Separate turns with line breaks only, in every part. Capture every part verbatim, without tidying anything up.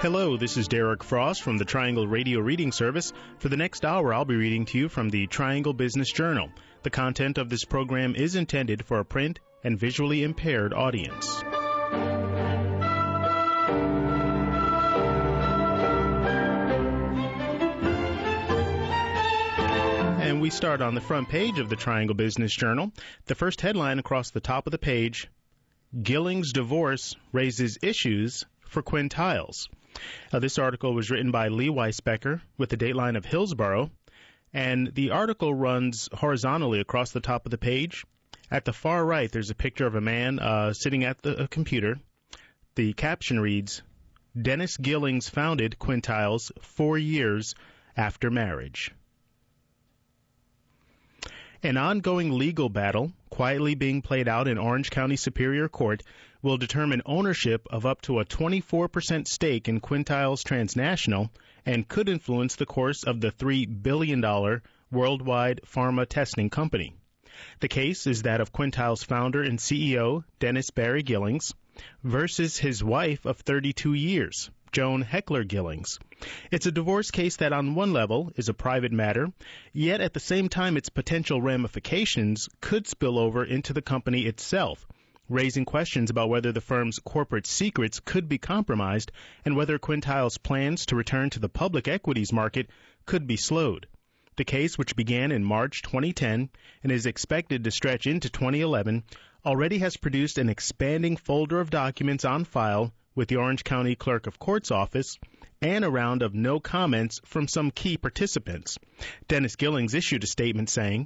Hello, this is Derek Frost from the Triangle Radio Reading Service. For the next hour, I'll be reading to you from the Triangle Business Journal. The content of this program is intended for a print and visually impaired audience. And we start on the front page of the Triangle Business Journal. The first headline across the top of the page, Gillings' divorce raises issues for Quintiles. Now, this article was written by Lee Weisbecker with the dateline of Hillsborough, and the article runs horizontally across the top of the page. At the far right, there's a picture of a man uh, sitting at the uh, computer. The caption reads, Dennis Gillings founded Quintiles four years after marriage. An ongoing legal battle, quietly being played out in Orange County Superior Court, will determine ownership of up to a twenty-four percent stake in Quintiles Transnational and could influence the course of the three billion dollars worldwide pharma testing company. The case is that of Quintiles founder and C E O Dennis Barry Gillings versus his wife of thirty-two years, Joan Heckler Gillings. It's a divorce case that on one level is a private matter, yet at the same time its potential ramifications could spill over into the company itself, raising questions about whether the firm's corporate secrets could be compromised and whether Quintiles' plans to return to the public equities market could be slowed. The case, which began in March twenty ten and is expected to stretch into twenty eleven, already has produced an expanding folder of documents on file with the Orange County Clerk of Court's office and a round of no comments from some key participants. Dennis Gillings issued a statement saying,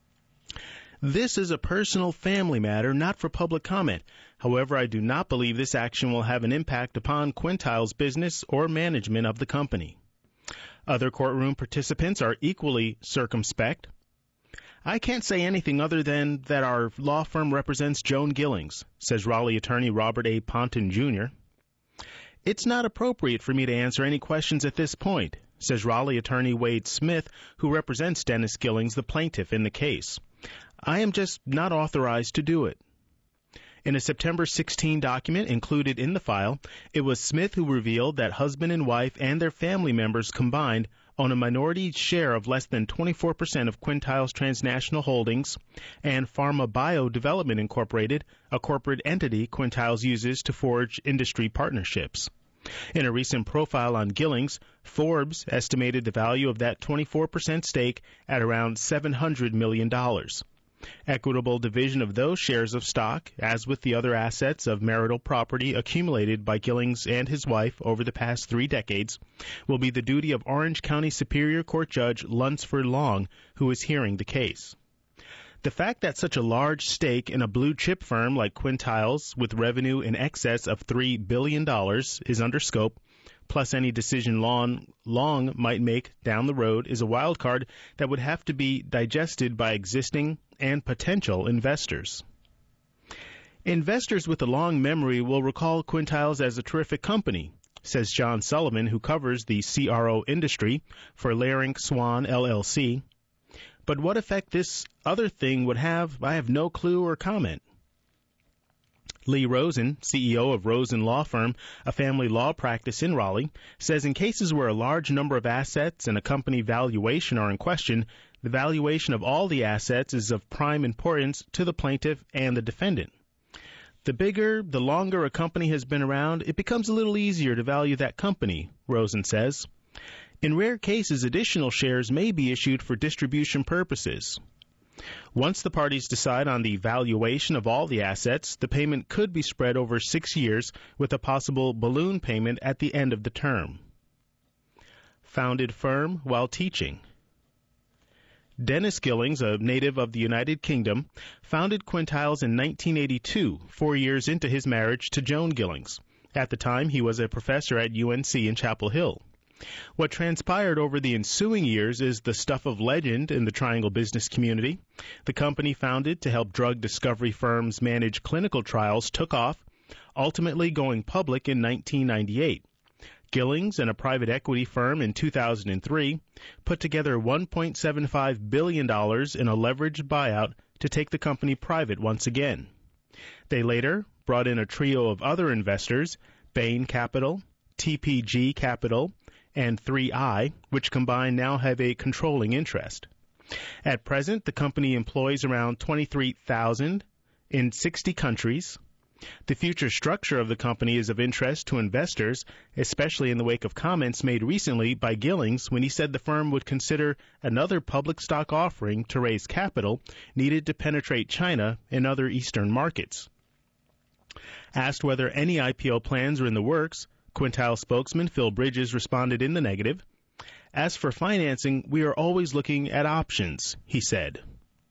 This is a personal family matter, not for public comment. However, I do not believe this action will have an impact upon Quintiles' business or management of the company. Other courtroom participants are equally circumspect. I can't say anything other than that our law firm represents Joan Gillings, says Raleigh attorney Robert A. Ponton, Junior It's not appropriate for me to answer any questions at this point, says Raleigh attorney Wade Smith, who represents Dennis Gillings, the plaintiff in the case. I am just not authorized to do it. In a September sixteenth document included in the file, it was Smith who revealed that husband and wife and their family members combined own a minority share of less than twenty-four percent of Quintiles Transnational Holdings and Pharma Bio Development Incorporated, a corporate entity Quintiles uses to forge industry partnerships. In a recent profile on Gillings, Forbes estimated the value of that twenty-four percent stake at around seven hundred million dollars. Equitable division of those shares of stock, as with the other assets of marital property accumulated by Gillings and his wife over the past three decades, will be the duty of Orange County Superior Court Judge Lunsford Long, who is hearing the case. The fact that such a large stake in a blue-chip firm like Quintiles, with revenue in excess of three billion dollars, is under scope, plus any decision Long, Long might make down the road, is a wild card that would have to be digested by existing and potential investors. Investors with a long memory will recall Quintiles as a terrific company, says John Sullivan, who covers the C R O industry for Larink Swan L L C. But what effect this other thing would have, I have no clue or comment. Lee Rosen, C E O of Rosen Law Firm, a family law practice in Raleigh, says in cases where a large number of assets and a company valuation are in question, the valuation of all the assets is of prime importance to the plaintiff and the defendant. The bigger, the longer a company has been around, it becomes a little easier to value that company, Rosen says. In rare cases, additional shares may be issued for distribution purposes. Once the parties decide on the valuation of all the assets, the payment could be spread over six years with a possible balloon payment at the end of the term. Founded firm while teaching. Dennis Gillings, a native of the United Kingdom, founded Quintiles in nineteen eighty-two, four years into his marriage to Joan Gillings. At the time, he was a professor at U N C in Chapel Hill. What transpired over the ensuing years is the stuff of legend in the Triangle business community. The company founded to help drug discovery firms manage clinical trials took off, ultimately going public in nineteen ninety-eight. Gillings and a private equity firm in two thousand three put together one point seven five billion dollars in a leveraged buyout to take the company private once again. They later brought in a trio of other investors, Bain Capital, T P G Capital, and three I, which combined now have a controlling interest. At present, the company employs around twenty-three thousand in sixty countries. The future structure of the company is of interest to investors, especially in the wake of comments made recently by Gillings when he said the firm would consider another public stock offering to raise capital needed to penetrate China and other Eastern markets. Asked whether any I P O plans are in the works, Quintile spokesman Phil Bridges responded in the negative. As for financing, we are always looking at options, he said.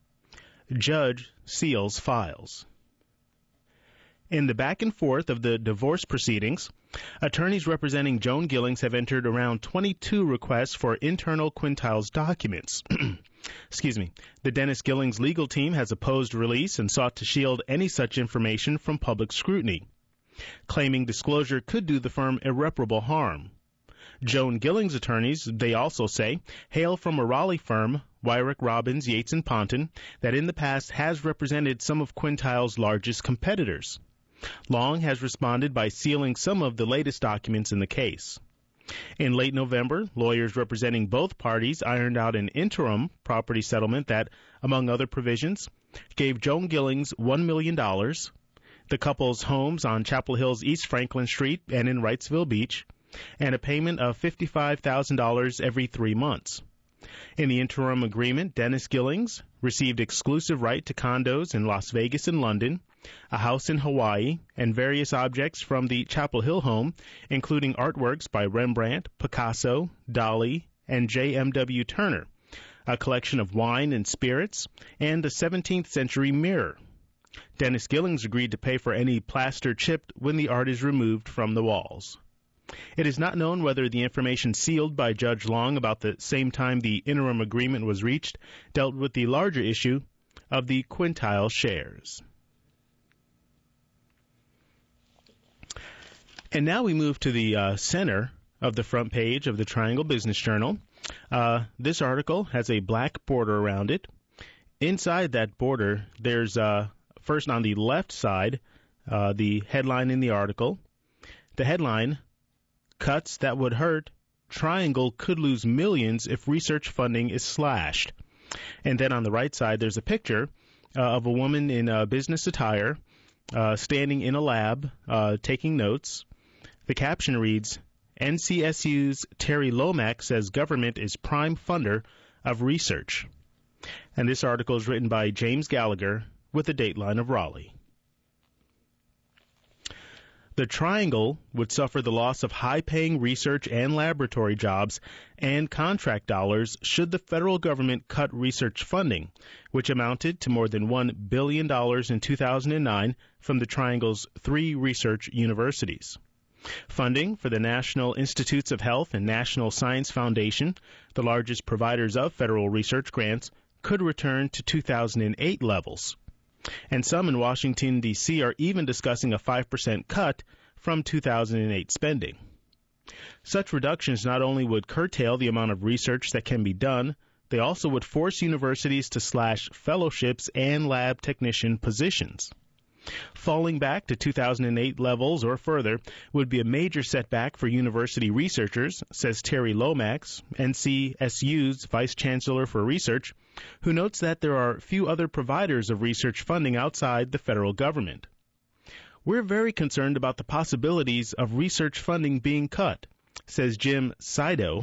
Judge seals files. In the back and forth of the divorce proceedings, attorneys representing Joan Gillings have entered around twenty-two requests for internal Quintile's documents. Excuse me. The Dennis Gillings legal team has opposed release and sought to shield any such information from public scrutiny, claiming disclosure could do the firm irreparable harm. Joan Gillings' attorneys, they also say, hail from a Raleigh firm, Wyrick, Robbins, Yates and Ponton, that in the past has represented some of Quintile's largest competitors. Long has responded by sealing some of the latest documents in the case. In late November, lawyers representing both parties ironed out an interim property settlement that, among other provisions, gave Joan Gillings one million dollars, the couple's homes on Chapel Hill's East Franklin Street and in Wrightsville Beach, and a payment of fifty-five thousand dollars every three months. In the interim agreement, Dennis Gillings received exclusive right to condos in Las Vegas and London, a house in Hawaii, and various objects from the Chapel Hill home, including artworks by Rembrandt, Picasso, Dali, and J M W Turner, a collection of wine and spirits, and a seventeenth century mirror. Dennis Gillings agreed to pay for any plaster chipped when the art is removed from the walls. It is not known whether the information sealed by Judge Long about the same time the interim agreement was reached dealt with the larger issue of the Quintile shares. And now we move to the uh, center of the front page of the Triangle Business Journal. Uh, this article has a black border around it. Inside that border, there's, uh, first on the left side, uh, the headline in the article. The headline, Cuts that would hurt, Triangle could lose millions if research funding is slashed. And then on the right side, there's a picture uh, of a woman in uh, business attire uh, standing in a lab uh, taking notes. The caption reads, N C S U's Terry Lomax says government is prime funder of research. And this article is written by James Gallagher with a dateline of Raleigh. The Triangle would suffer the loss of high-paying research and laboratory jobs and contract dollars should the federal government cut research funding, which amounted to more than one billion dollars in two thousand nine from the Triangle's three research universities. Funding for the National Institutes of Health and National Science Foundation, the largest providers of federal research grants, could return to two thousand eight levels. And some in Washington, D C are even discussing a five percent cut from two thousand eight spending. Such reductions not only would curtail the amount of research that can be done, they also would force universities to slash fellowships and lab technician positions. Falling back to two thousand eight levels or further would be a major setback for university researchers, says Terry Lomax, N C S U's Vice Chancellor for Research, who notes that there are few other providers of research funding outside the federal government. We're very concerned about the possibilities of research funding being cut, says Jim Sido,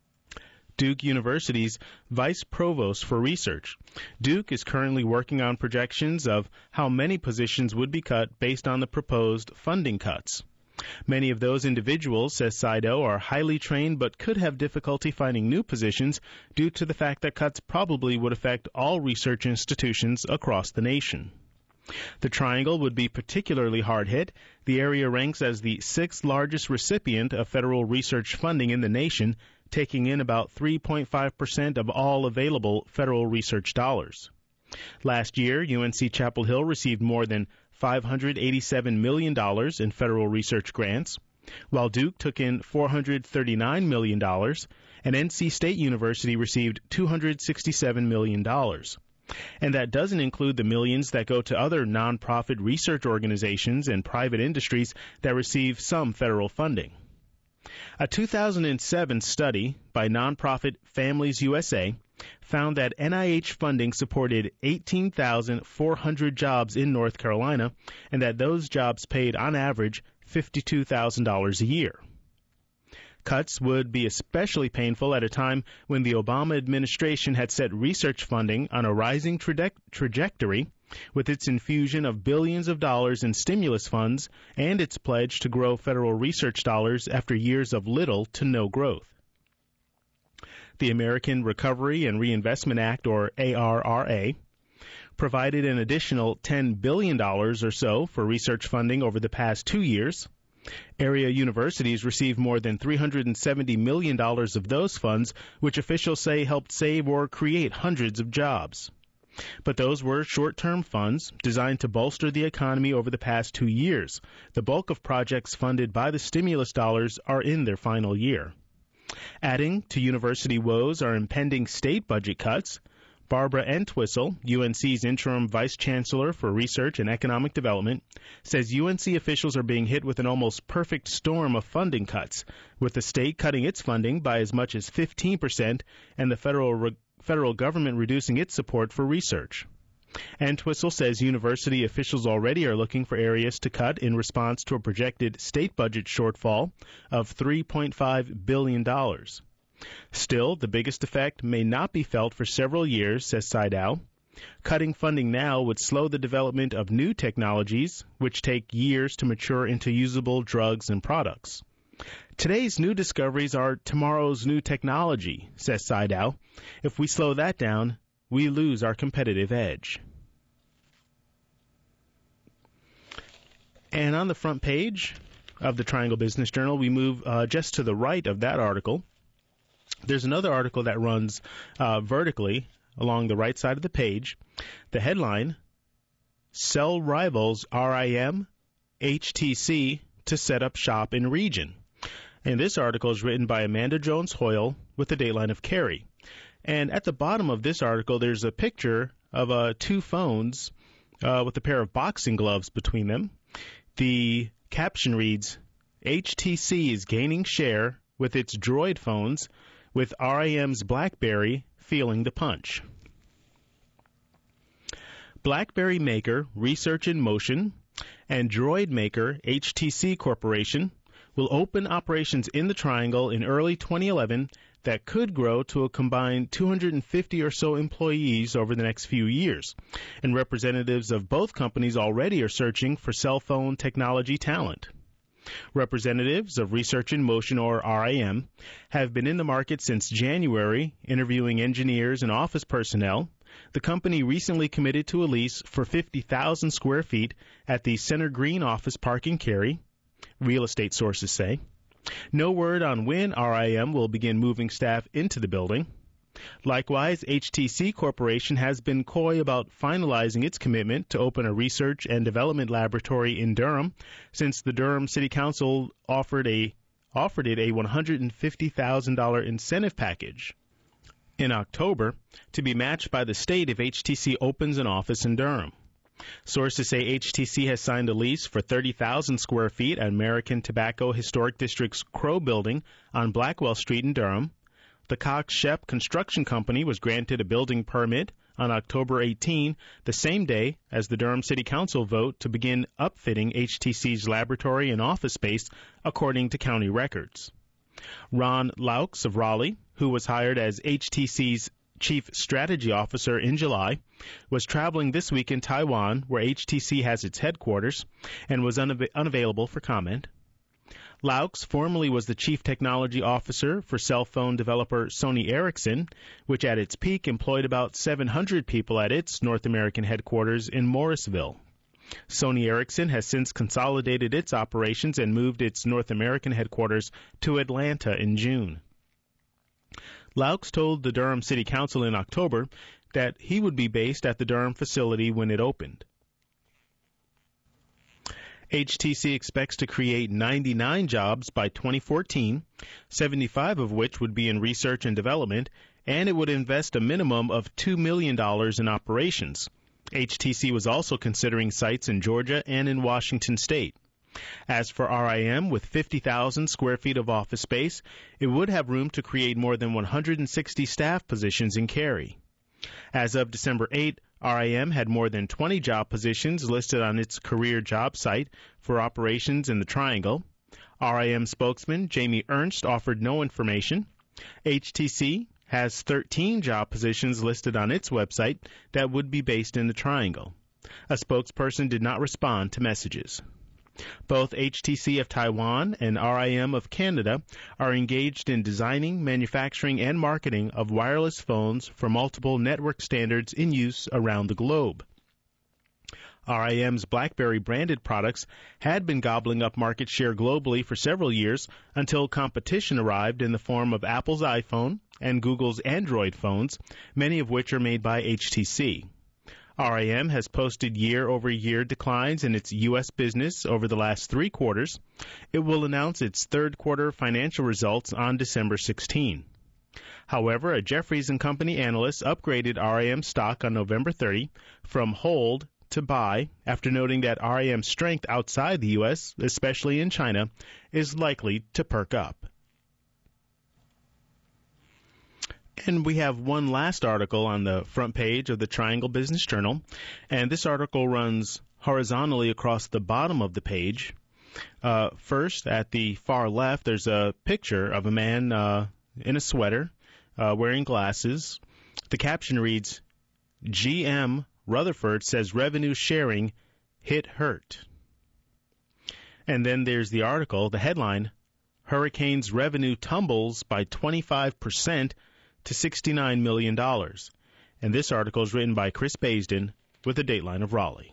Duke University's Vice Provost for Research. Duke is currently working on projections of how many positions would be cut based on the proposed funding cuts. Many of those individuals, says Sido, are highly trained but could have difficulty finding new positions due to the fact that cuts probably would affect all research institutions across the nation. The Triangle would be particularly hard hit. The area ranks as the sixth largest recipient of federal research funding in the nation, taking in about three point five percent of all available federal research dollars. Last year, U N C Chapel Hill received more than five hundred eighty-seven million dollars in federal research grants, while Duke took in four hundred thirty-nine million dollars, and N C State University received two hundred sixty-seven million dollars. And that doesn't include the millions that go to other nonprofit research organizations and private industries that receive some federal funding. A two thousand seven study by nonprofit Families U S A found that N I H funding supported eighteen thousand four hundred jobs in North Carolina, and that those jobs paid on average fifty-two thousand dollars a year. Cuts would be especially painful at a time when the Obama administration had set research funding on a rising traje- trajectory with its infusion of billions of dollars in stimulus funds and its pledge to grow federal research dollars after years of little to no growth. The American Recovery and Reinvestment Act, or A R R A, provided an additional ten billion dollars or so for research funding over the past two years. Area universities received more than three hundred seventy million dollars of those funds, which officials say helped save or create hundreds of jobs. But those were short-term funds designed to bolster the economy over the past two years. The bulk of projects funded by the stimulus dollars are in their final year. Adding to university woes are impending state budget cuts. Barbara Entwistle, U N C's interim vice chancellor for research and economic development, says U N C officials are being hit with an almost perfect storm of funding cuts, with the state cutting its funding by as much as fifteen percent and the federal re- federal government reducing its support for research. Entwistle says university officials already are looking for areas to cut in response to a projected state budget shortfall of three point five billion dollars. Still, the biggest effect may not be felt for several years, says Seidel. Cutting funding now would slow the development of new technologies, which take years to mature into usable drugs and products. Today's new discoveries are tomorrow's new technology, says Seidel. If we slow that down, we lose our competitive edge. And on the front page of the Triangle Business Journal, we move uh, just to the right of that article. There's another article that runs uh, vertically along the right side of the page. The headline, Sell Rivals R I M, H T C to Set Up Shop in Region. And this article is written by Amanda Jones Hoyle with the dateline of Cary. And at the bottom of this article, there's a picture of uh, two phones uh, with a pair of boxing gloves between them. The caption reads, H T C is gaining share with its Droid phones, with R I M's BlackBerry feeling the punch. BlackBerry maker Research in Motion and Droid maker H T C Corporation will open operations in the Triangle in early twenty eleven that could grow to a combined two hundred fifty or so employees over the next few years. And representatives of both companies already are searching for cell phone technology talent. Representatives of Research in Motion, or R I M, have been in the market since January, interviewing engineers and office personnel. The company recently committed to a lease for fifty thousand square feet at the Center Green office park in Cary, real estate sources say. No word on when R I M will begin moving staff into the building. Likewise, H T C Corporation has been coy about finalizing its commitment to open a research and development laboratory in Durham, since the Durham City Council offered a offered it a one hundred fifty thousand dollars incentive package in October to be matched by the state if H T C opens an office in Durham. Sources say H T C has signed a lease for thirty thousand square feet at American Tobacco Historic District's Crow Building on Blackwell Street in Durham. The Cox Shep Construction Company was granted a building permit on October eighteenth, the same day as the Durham City Council vote to begin upfitting H T C's laboratory and office space, according to county records. Ron Laux of Raleigh, who was hired as H T C's Chief Strategy Officer in July, was traveling this week in Taiwan, where H T C has its headquarters, and was unav- unavailable for comment. Laux formerly was the Chief Technology Officer for cell phone developer Sony Ericsson, which at its peak employed about seven hundred people at its North American headquarters in Morrisville. Sony Ericsson has since consolidated its operations and moved its North American headquarters to Atlanta in June. Laux told the Durham City Council in October that he would be based at the Durham facility when it opened. H T C expects to create ninety-nine jobs by twenty fourteen, seventy-five of which would be in research and development, and it would invest a minimum of two million dollars in operations. H T C was also considering sites in Georgia and in Washington State. As for R I M, with fifty thousand square feet of office space, it would have room to create more than one hundred sixty staff positions in Cary. As of December eighth, R I M had more than twenty job positions listed on its career job site for operations in the Triangle. R I M spokesman Jamie Ernst offered no information. H T C has thirteen job positions listed on its website that would be based in the Triangle. A spokesperson did not respond to messages. Both H T C of Taiwan and R I M of Canada are engaged in designing, manufacturing, and marketing of wireless phones for multiple network standards in use around the globe. R I M's BlackBerry-branded products had been gobbling up market share globally for several years until competition arrived in the form of Apple's iPhone and Google's Android phones, many of which are made by H T C. R I M has posted year-over-year declines in its U S business over the last three quarters. It will announce its third-quarter financial results on December sixteenth. However, a Jefferies and Company analyst upgraded R I M stock on November thirtieth from hold to buy after noting that R I M's strength outside the U S, especially in China, is likely to perk up. And we have one last article on the front page of the Triangle Business Journal, and this article runs horizontally across the bottom of the page. Uh, first, at the far left, there's a picture of a man uh, in a sweater uh, wearing glasses. The caption reads, G M Rutherford says revenue sharing hit hurt. And then there's the article, the headline, Hurricane's revenue tumbles by twenty-five percent to sixty-nine million dollars. And this article is written by Chris Baisden with the Dateline of Raleigh.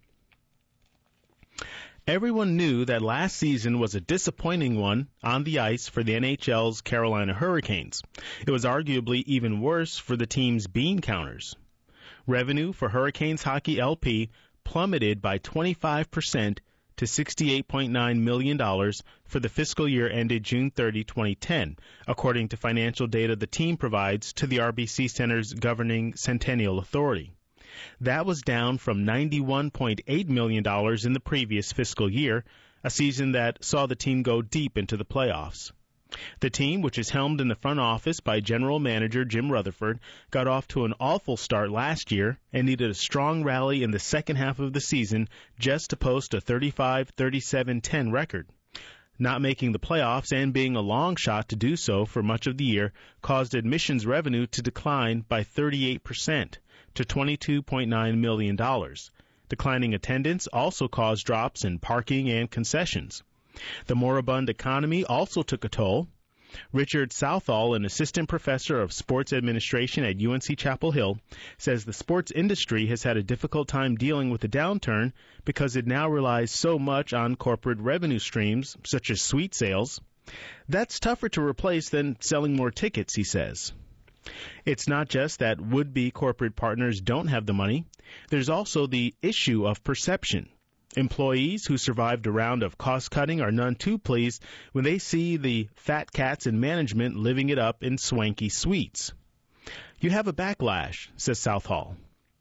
Everyone knew that last season was a disappointing one on the ice for the N H L's Carolina Hurricanes. It was arguably even worse for the team's bean counters. Revenue for Hurricanes Hockey L P plummeted by twenty-five percent to sixty-eight point nine million dollars for the fiscal year ended June thirtieth, twenty ten, according to financial data the team provides to the R B C Center's governing Centennial Authority. That was down from ninety-one point eight million dollars in the previous fiscal year, a season that saw the team go deep into the playoffs. The team, which is helmed in the front office by General Manager Jim Rutherford, got off to an awful start last year and needed a strong rally in the second half of the season just to post a thirty-five thirty-seven ten record. Not making the playoffs and being a long shot to do so for much of the year caused admissions revenue to decline by thirty-eight percent to twenty-two point nine million dollars. Declining attendance also caused drops in parking and concessions. The moribund economy also took a toll. Richard Southall, an assistant professor of sports administration at U N C Chapel Hill, says the sports industry has had a difficult time dealing with the downturn because it now relies so much on corporate revenue streams, such as suite sales. That's tougher to replace than selling more tickets, he says. It's not just that would-be corporate partners don't have the money. There's also the issue of perception. Employees who survived a round of cost-cutting are none too pleased when they see the fat cats in management living it up in swanky suites. You have a backlash, says Southall.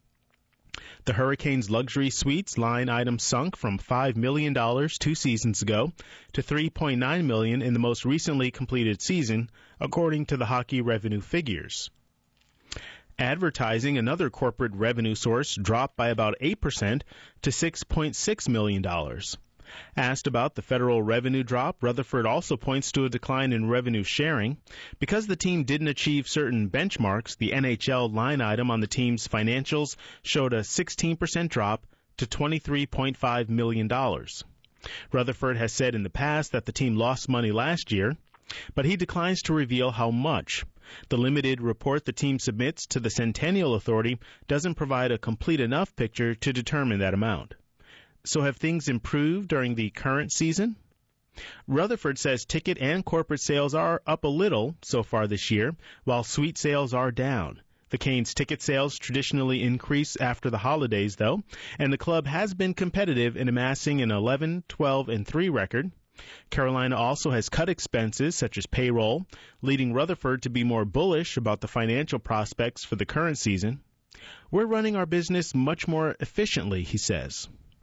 The Hurricanes' luxury suites line item sunk from five million dollars two seasons ago to three point nine million dollars in the most recently completed season, according to the hockey revenue figures. Advertising, another corporate revenue source, dropped by about eight percent to six point six million dollars. Asked about the federal revenue drop, Rutherford also points to a decline in revenue sharing. Because the team didn't achieve certain benchmarks, the N H L line item on the team's financials showed a sixteen percent drop to twenty-three point five million dollars. Rutherford has said in the past that the team lost money last year, but he declines to reveal how much. The limited report the team submits to the Centennial Authority doesn't provide a complete enough picture to determine that amount. So have things improved during the current season? Rutherford says ticket and corporate sales are up a little so far this year, while suite sales are down. The Canes' ticket sales traditionally increase after the holidays, though, and the club has been competitive in amassing an eleven, twelve, and three record. Carolina also has cut expenses such as payroll, leading Rutherford to be more bullish about the financial prospects for the current season. We're running our business much more efficiently, he says.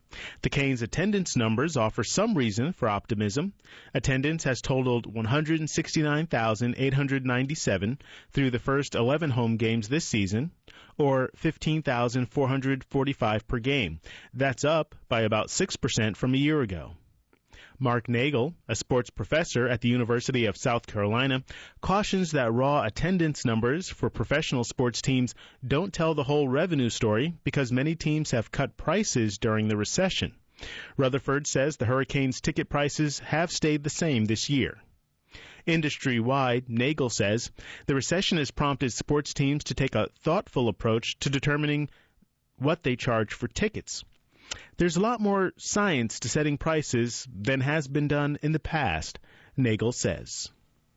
The Canes' attendance numbers offer some reason for optimism. Attendance has totaled one hundred sixty-nine thousand eight hundred ninety-seven through the first eleven home games this season, or fifteen thousand four hundred forty-five per game. That's up by about six percent from a year ago. Mark Nagel, a sports professor at the University of South Carolina, cautions that raw attendance numbers for professional sports teams don't tell the whole revenue story because many teams have cut prices during the recession. Rutherford says the Hurricanes' ticket prices have stayed the same this year. Industry-wide, Nagel says, the recession has prompted sports teams to take a thoughtful approach to determining what they charge for tickets. There's a lot more science to setting prices than has been done in the past, Nagel says.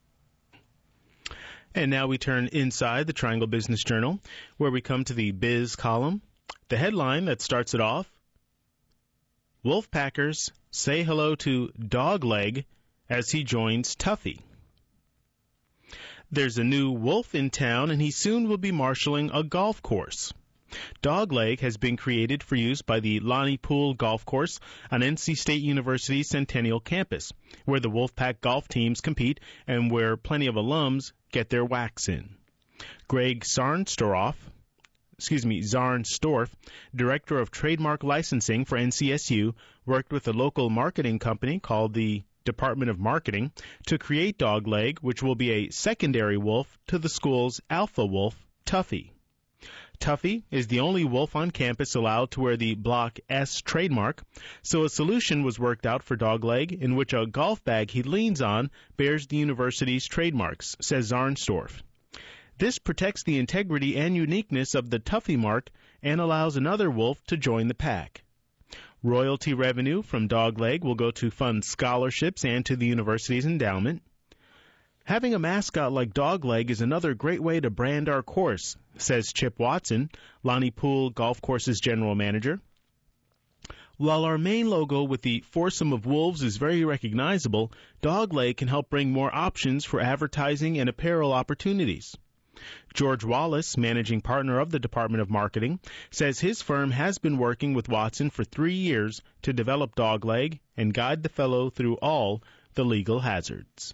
And now we turn inside the Triangle Business Journal, where we come to the Biz column. The headline that starts it off, Wolfpackers say hello to Dogleg as he joins Tuffy. There's a new wolf in town, and he soon will be marshaling a golf course. Dogleg has been created for use by the Lonnie Poole Golf Course on N C State University's Centennial Campus, where the Wolfpack golf teams compete and where plenty of alums get their whacks in. Greg Zarnstorff, excuse me, Zarnstorff, Director of Trademark Licensing for N C S U, worked with a local marketing company called the Department of Marketing to create Dogleg, which will be a secondary wolf to the school's alpha wolf, Tuffy. Tuffy is the only wolf on campus allowed to wear the Block S trademark, so a solution was worked out for Dogleg in which a golf bag he leans on bears the university's trademarks, says Zarnstorff. This protects the integrity and uniqueness of the Tuffy mark and allows another wolf to join the pack. Royalty revenue from Dogleg will go to fund scholarships and to the university's endowment. Having a mascot like Dogleg is another great way to brand our course, says Chip Watson, Lonnie Poole Golf Course's general manager. While our main logo with the foursome of wolves is very recognizable, Dogleg can help bring more options for advertising and apparel opportunities. George Wallace, managing partner of the Department of Marketing, says his firm has been working with Watson for three years to develop Dogleg and guide the fellow through all the legal hazards.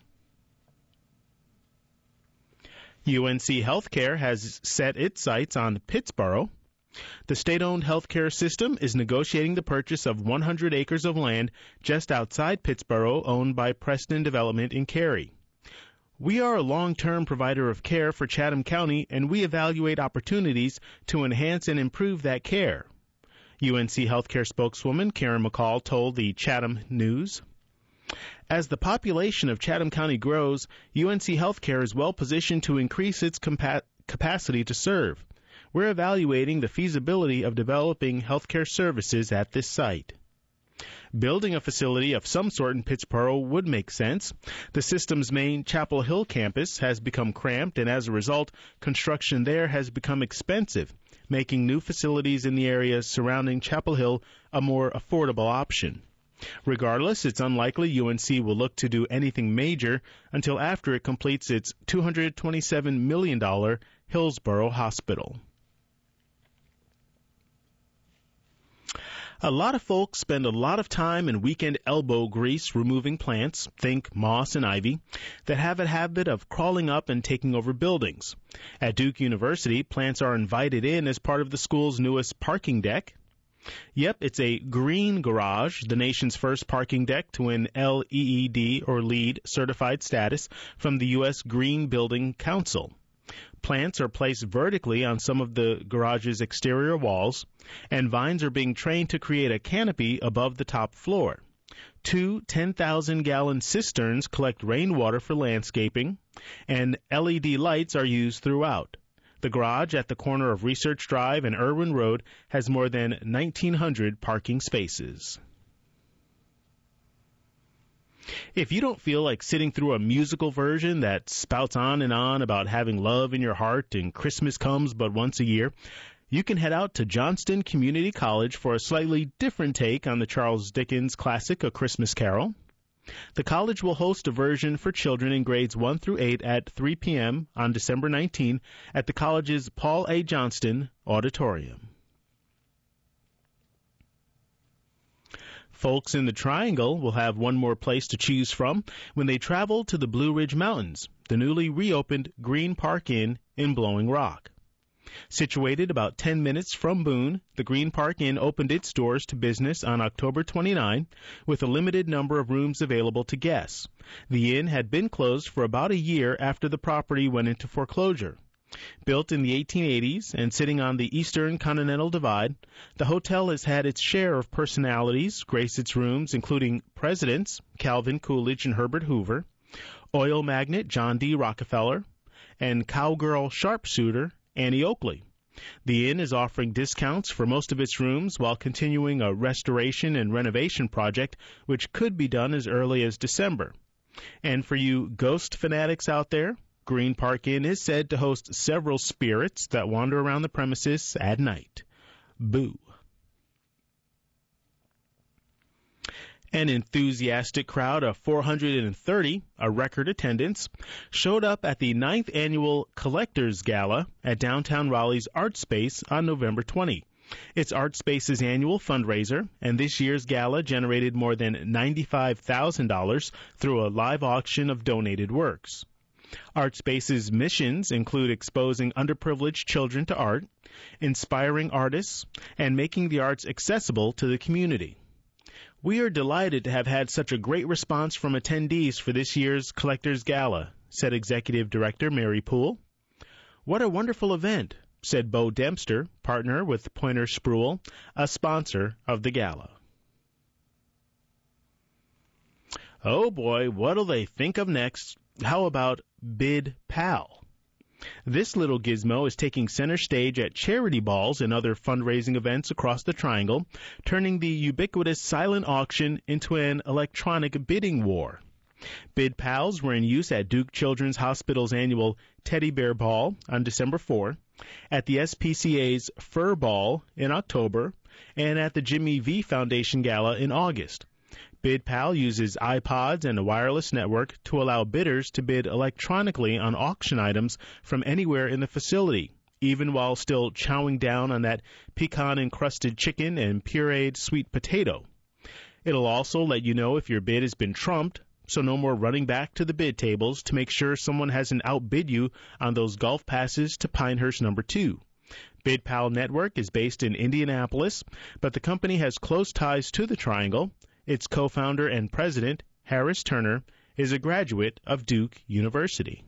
U N C Healthcare has set its sights on Pittsboro. The state-owned healthcare system is negotiating the purchase of one hundred acres of land just outside Pittsboro owned by Preston Development in Cary. We are a long-term provider of care for Chatham County, and we evaluate opportunities to enhance and improve that care, U N C Healthcare spokeswoman Karen McCall told the Chatham News. As the population of Chatham County grows, U N C Healthcare is well positioned to increase its compa- capacity to serve. We're evaluating the feasibility of developing healthcare services at this site. Building a facility of some sort in Pittsboro would make sense. The system's main Chapel Hill campus has become cramped, and as a result, construction there has become expensive, making new facilities in the area surrounding Chapel Hill a more affordable option. Regardless, it's unlikely U N C will look to do anything major until after it completes its two hundred twenty-seven million dollars Hillsborough Hospital. A lot of folks spend a lot of time and weekend elbow grease removing plants, think moss and ivy, that have a habit of crawling up and taking over buildings. At Duke University, plants are invited in as part of the school's newest parking deck. Yep, it's a green garage, the nation's first parking deck to win L E E D or LEED certified status from the U S Green Building Council. Plants are placed vertically on some of the garage's exterior walls, and vines are being trained to create a canopy above the top floor. Two ten thousand gallon cisterns collect rainwater for landscaping, and L E D lights are used throughout. The garage at the corner of Research Drive and Irwin Road has more than nineteen hundred parking spaces. If you don't feel like sitting through a musical version that spouts on and on about having love in your heart and Christmas comes but once a year, you can head out to Johnston Community College for a slightly different take on the Charles Dickens classic A Christmas Carol. The college will host a version for children in grades one through eight at three p.m. on December nineteenth at the college's Paul A. Johnston Auditorium. Folks in the Triangle will have one more place to choose from when they travel to the Blue Ridge Mountains, the newly reopened Green Park Inn in Blowing Rock. Situated about ten minutes from Boone, the Green Park Inn opened its doors to business on October twenty-ninth with a limited number of rooms available to guests. The inn had been closed for about a year after the property went into foreclosure. Built in the eighteen eighties and sitting on the eastern Continental Divide, the hotel has had its share of personalities grace its rooms, including presidents Calvin Coolidge and Herbert Hoover, oil magnate John D. Rockefeller, and cowgirl sharpshooter Annie Oakley. The inn is offering discounts for most of its rooms while continuing a restoration and renovation project which could be done as early as December. And for you ghost fanatics out there, Green Park Inn is said to host several spirits that wander around the premises at night. Boo. An enthusiastic crowd of four hundred thirty, a record attendance, showed up at the ninth Annual Collectors Gala at downtown Raleigh's Art Space on November twentieth. It's Art Space's annual fundraiser, and this year's gala generated more than ninety-five thousand dollars through a live auction of donated works. Art Space's missions include exposing underprivileged children to art, inspiring artists, and making the arts accessible to the community. We are delighted to have had such a great response from attendees for this year's Collectors Gala, said Executive Director Mary Poole. What a wonderful event, said Bo Dempster, partner with Pointer Spruill, a sponsor of the gala. Oh boy, what'll they think of next? How about Bid Pal? This little gizmo is taking center stage at charity balls and other fundraising events across the Triangle, turning the ubiquitous silent auction into an electronic bidding war. Bid Pals were in use at Duke Children's Hospital's annual Teddy Bear Ball on December fourth, at the S P C A's Fur Ball in October, and at the Jimmy V Foundation Gala in August. BidPal uses iPods and a wireless network to allow bidders to bid electronically on auction items from anywhere in the facility, even while still chowing down on that pecan-encrusted chicken and pureed sweet potato. It'll also let you know if your bid has been trumped, so no more running back to the bid tables to make sure someone hasn't outbid you on those golf passes to Pinehurst number two. BidPal Network is based in Indianapolis, but the company has close ties to the Triangle. Its co-founder and president, Harris Turner, is a graduate of Duke University.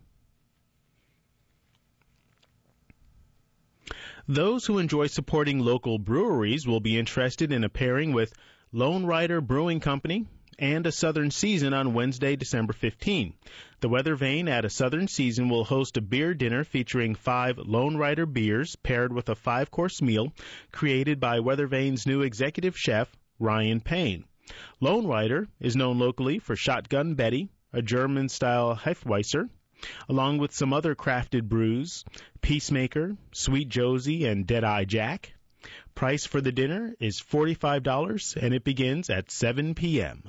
Those who enjoy supporting local breweries will be interested in a pairing with Lone Rider Brewing Company and A Southern Season on Wednesday, December fifteenth. The Weather Vane at A Southern Season will host a beer dinner featuring five Lone Rider beers paired with a five-course meal created by Weather Vane's new executive chef, Ryan Payne. Lone Rider is known locally for Shotgun Betty, a German-style Hefeweiser, along with some other crafted brews, Peacemaker, Sweet Josie, and Deadeye Jack. Price for the dinner is forty-five dollars, and it begins at seven p.m.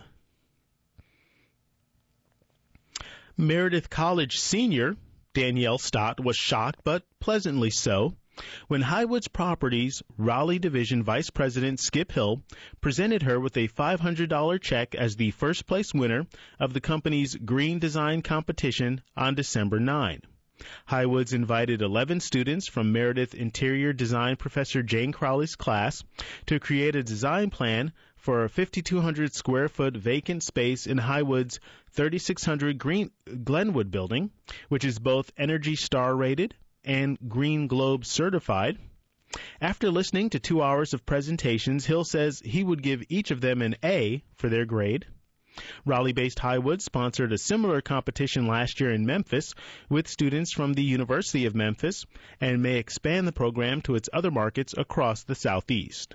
Meredith College senior Danielle Stott was shocked, but pleasantly so, when Highwoods Properties Raleigh Division Vice President Skip Hill presented her with a five hundred dollars check as the first-place winner of the company's Green Design Competition on December ninth. Highwoods invited eleven students from Meredith Interior Design Professor Jane Crowley's class to create a design plan for a fifty-two hundred square foot vacant space in Highwoods' thirty-six hundred Green Glenwood building, which is both Energy Star rated and Green Globe certified. After listening to two hours of presentations, Hill says he would give each of them an A for their grade. Raleigh-based Highwood sponsored a similar competition last year in Memphis with students from the University of Memphis and may expand the program to its other markets across the Southeast.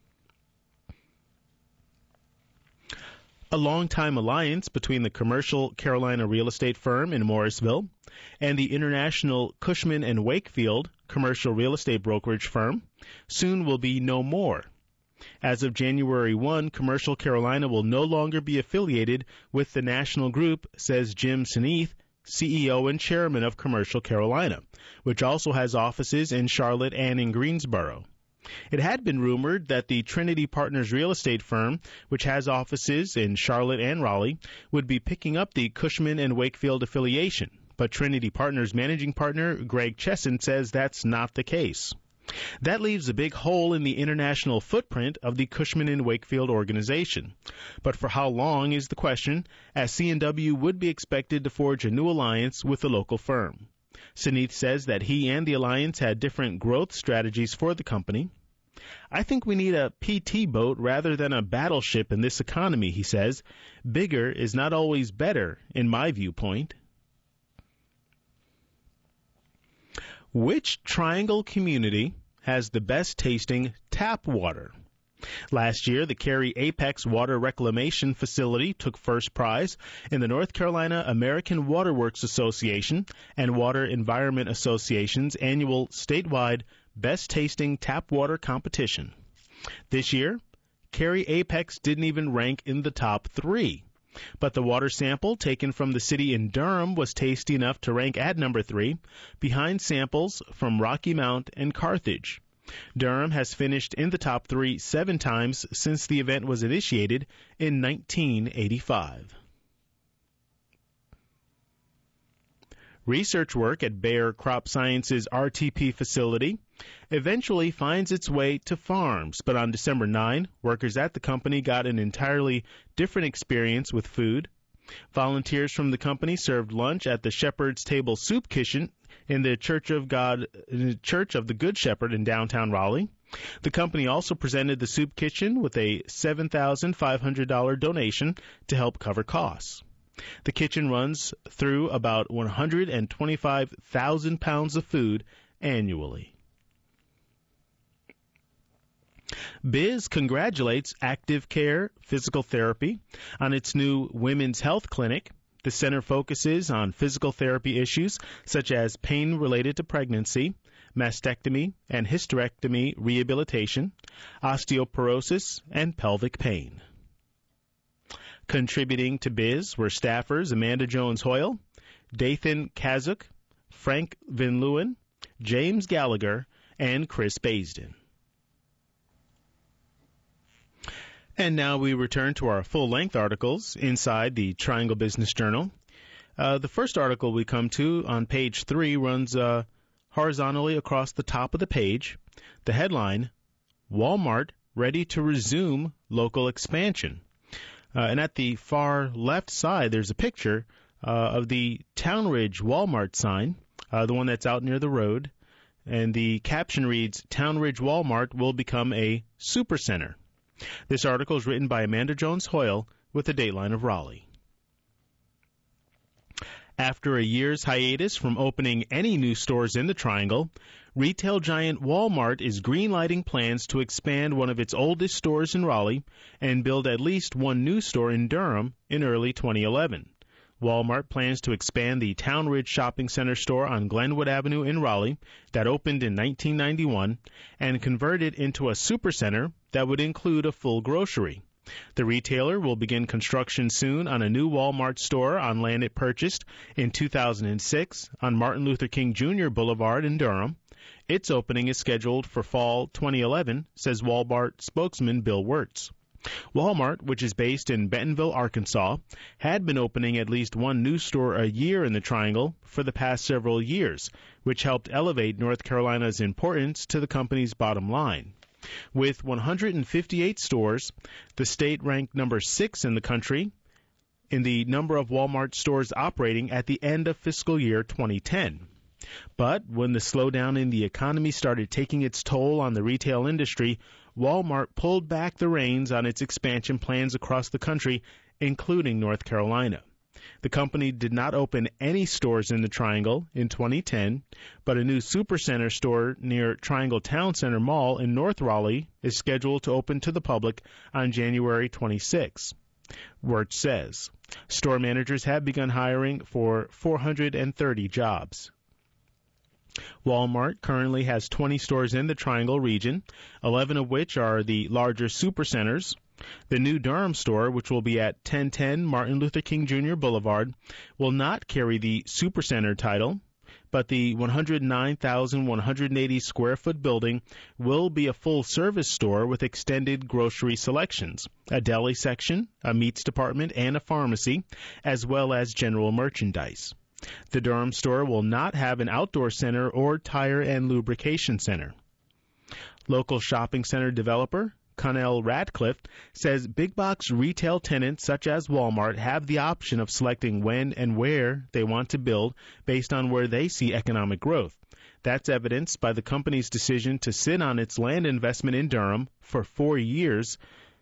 A long-time alliance between the commercial Carolina real estate firm in Morrisville and the international Cushman and Wakefield commercial real estate brokerage firm soon will be no more. As of January first, Commercial Carolina will no longer be affiliated with the national group, says Jim Seneath, C E O and chairman of Commercial Carolina, which also has offices in Charlotte and in Greensboro. It had been rumored that the Trinity Partners real estate firm, which has offices in Charlotte and Raleigh, would be picking up the Cushman and Wakefield affiliation. But Trinity Partners managing partner Greg Chesson says that's not the case. That leaves a big hole in the international footprint of the Cushman and Wakefield organization. But for how long is the question, as C and W would be expected to forge a new alliance with the local firm. Seneath says that he and the alliance had different growth strategies for the company. I think we need a P T boat rather than a battleship in this economy, he says. Bigger is not always better, in my viewpoint. Which Triangle community has the best tasting tap water? Last year, the Cary Apex Water Reclamation Facility took first prize in the North Carolina American Waterworks Association and Water Environment Association's annual statewide Best Tasting Tap Water competition. This year, Cary Apex didn't even rank in the top three. But the water sample taken from the city in Durham was tasty enough to rank at number three, behind samples from Rocky Mount and Carthage. Durham has finished in the top three seven times since the event was initiated in nineteen eighty-five. Research work at Bayer Crop Science's R T P facility eventually finds its way to farms, but on December ninth, workers at the company got an entirely different experience with food. Volunteers from the company served lunch at the Shepherd's Table Soup Kitchen in the Church of God, Church of the Good Shepherd in downtown Raleigh. The company also presented the soup kitchen with a seven thousand five hundred dollars donation to help cover costs. The kitchen runs through about one hundred twenty-five thousand pounds of food annually. Biz congratulates Active Care Physical Therapy on its new women's health clinic. The center focuses on physical therapy issues such as pain related to pregnancy, mastectomy and hysterectomy rehabilitation, osteoporosis, and pelvic pain. Contributing to Biz were staffers Amanda Jones-Hoyle, Dathan Kazuk, Frank Van Leeuwen, James Gallagher, and Chris Baisden. And now we return to our full-length articles inside the Triangle Business Journal. Uh, the first article we come to on page three runs uh, horizontally across the top of the page. The headline, Walmart ready to resume local expansion. Uh, and at the far left side, there's a picture uh, of the Townridge Walmart sign, uh, the one that's out near the road. And the caption reads, Townridge Walmart will become a supercenter. This article is written by Amanda Jones-Hoyle with the Dateline of Raleigh. After a year's hiatus from opening any new stores in the Triangle, retail giant Walmart is greenlighting plans to expand one of its oldest stores in Raleigh and build at least one new store in Durham in early twenty eleven. Walmart plans to expand the Townridge Shopping Center store on Glenwood Avenue in Raleigh that opened in nineteen ninety-one and convert it into a supercenter that would include a full grocery. The retailer will begin construction soon on a new Walmart store on land it purchased in two thousand six on Martin Luther King Junior Boulevard in Durham. Its opening is scheduled for fall twenty eleven, says Walmart spokesman Bill Wirtz. Walmart, which is based in Bentonville, Arkansas, had been opening at least one new store a year in the Triangle for the past several years, which helped elevate North Carolina's importance to the company's bottom line. With one hundred fifty-eight stores, the state ranked number six in the country in the number of Walmart stores operating at the end of fiscal year twenty ten. But when the slowdown in the economy started taking its toll on the retail industry, Walmart pulled back the reins on its expansion plans across the country, including North Carolina. The company did not open any stores in the Triangle in twenty ten, but a new supercenter store near Triangle Town Center Mall in North Raleigh is scheduled to open to the public on January twenty-sixth. Wirtz says store managers have begun hiring for four hundred thirty jobs. Walmart currently has twenty stores in the Triangle region, eleven of which are the larger supercenters. The new Durham store, which will be at ten ten Martin Luther King Junior Boulevard, will not carry the supercenter title, but the one hundred nine thousand one hundred eighty square foot building will be a full-service store with extended grocery selections, a deli section, a meats department, and a pharmacy, as well as general merchandise. The Durham store will not have an outdoor center or tire and lubrication center. Local shopping center developer Connell Radcliffe says big box retail tenants such as Walmart have the option of selecting when and where they want to build based on where they see economic growth. That's evidenced by the company's decision to sit on its land investment in Durham for four years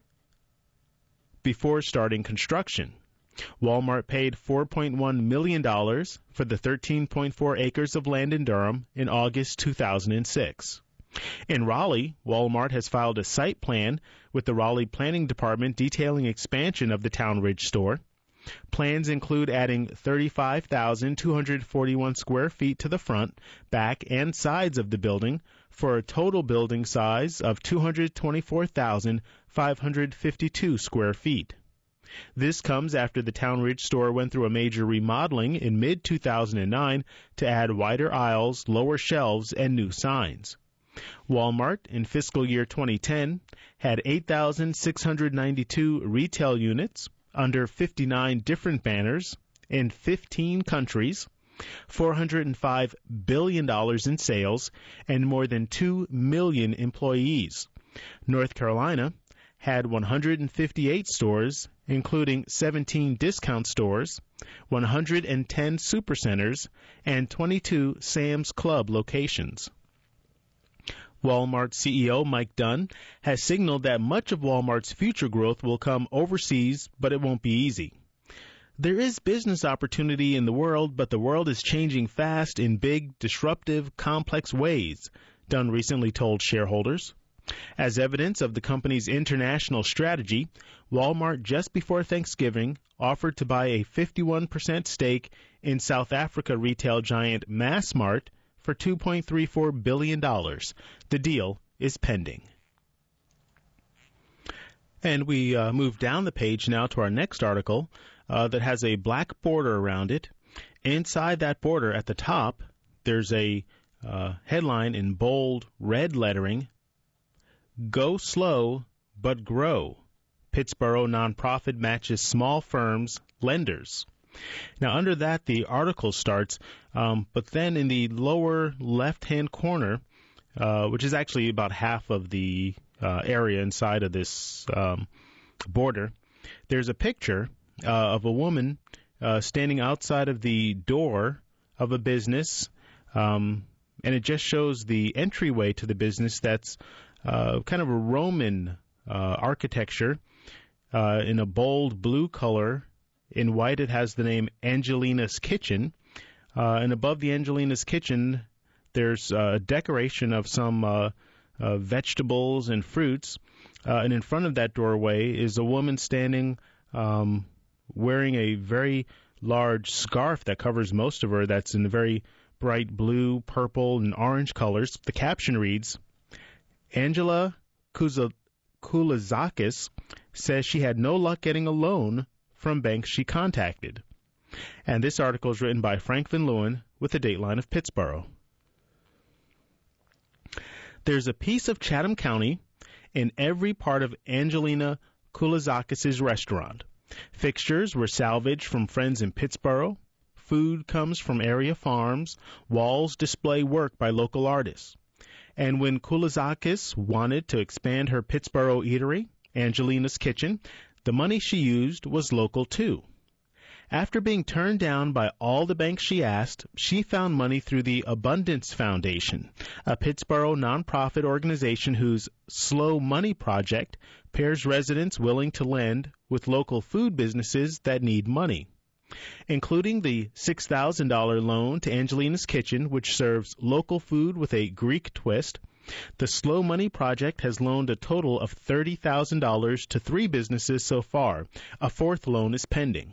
before starting construction. Walmart paid four point one million dollars for the thirteen point four acres of land in Durham in August two thousand six. In Raleigh, Walmart has filed a site plan with the Raleigh Planning Department detailing expansion of the Town Ridge store. Plans include adding thirty-five thousand two hundred forty-one square feet to the front, back, and sides of the building for a total building size of two hundred twenty-four thousand five hundred fifty-two square feet. This comes after the Town Ridge store went through a major remodeling in mid two thousand nine to add wider aisles, lower shelves, and new signs. Walmart, in fiscal year twenty ten, had eight thousand six hundred ninety-two retail units under fifty-nine different banners in fifteen countries, four hundred five billion dollars in sales, and more than two million employees. North Carolina had one hundred fifty-eight stores, including seventeen discount stores, one hundred ten supercenters, and twenty-two Sam's Club locations. Walmart C E O Mike Dunn has signaled that much of Walmart's future growth will come overseas, but it won't be easy. There is business opportunity in the world, but the world is changing fast in big, disruptive, complex ways, Dunn recently told shareholders. As evidence of the company's international strategy, Walmart just before Thanksgiving offered to buy a fifty-one percent stake in South Africa retail giant Massmart for two point three four billion dollars. The deal is pending. And we uh, move down the page now to our next article uh, that has a black border around it. Inside that border at the top, there's a uh, headline in bold red lettering, "Go slow, but grow. Pittsburgh nonprofit matches small firms, lenders." Now, under that, the article starts, um, but then in the lower left-hand corner, uh, which is actually about half of the uh, area inside of this um, border, there's a picture uh, of a woman uh, standing outside of the door of a business, um, and it just shows the entryway to the business that's uh, kind of a Roman uh, architecture uh, in a bold blue color. In white, it has the name Angelina's Kitchen, uh, and above the Angelina's Kitchen, there's uh, a decoration of some uh, uh, vegetables and fruits, uh, and in front of that doorway is a woman standing um, wearing a very large scarf that covers most of her that's in very bright blue, purple, and orange colors. The caption reads, "Angela Koulazakis says she had no luck getting a loan from banks she contacted." And this article is written by Frank Van Leeuwen with the Dateline of Pittsburgh. There's a piece of Chatham County in every part of Angelina Koulazakis' restaurant. Fixtures were salvaged from friends in Pittsburgh. Food comes from area farms. Walls display work by local artists. And when Koulazakis wanted to expand her Pittsburgh eatery, Angelina's Kitchen, the money she used was local, too. After being turned down by all the banks she asked, she found money through the Abundance Foundation, a Pittsburgh nonprofit organization whose Slow Money Project pairs residents willing to lend with local food businesses that need money, including the six thousand dollars loan to Angelina's Kitchen, which serves local food with a Greek twist. The Slow Money Project has loaned a total of thirty thousand dollars to three businesses so far. A fourth loan is pending.